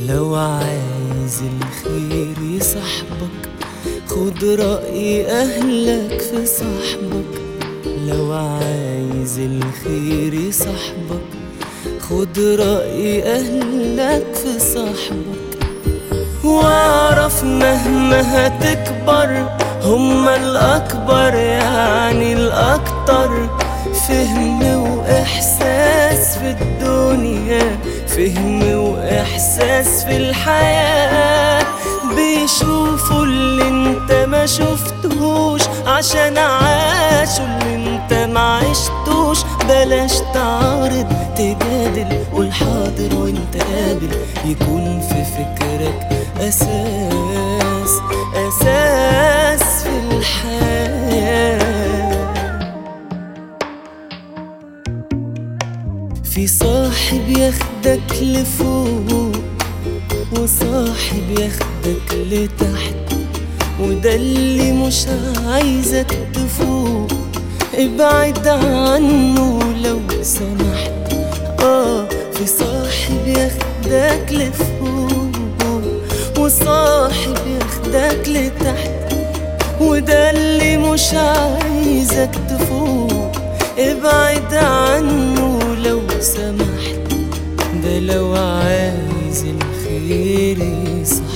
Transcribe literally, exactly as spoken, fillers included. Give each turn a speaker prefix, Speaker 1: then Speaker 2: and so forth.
Speaker 1: لو عايز الخير يصاحبك خد رأي أهلك في صاحبك. لو عايز الخير يصاحبك خد رأي أهلك في صاحبك. واعرف مهما هتكبر هما الأكبر يعني الأكتر فهم وإحساس في الدنيا، فهم وإحساس في الحياة. بيشوفوا اللي انت ما شفتهوش عشان عاشوا اللي انت ما عشتوش. بلاش تعارض تجادل، قول حاضر وانت قابل، يكون في فكرك أساس أساس في الحياة. في صاحب ياخدك لفوق وصاحب ياخدك لتحت، وده اللي مش عايزك تفوق. ابعد عنه لو سمحت. اه في صاحب ياخدك لفوق وصاحب ياخدك لتحت، وده اللي مش عايزك تفوق. ابعد عنه لو سمحت، ده لو عايز الخير يصح.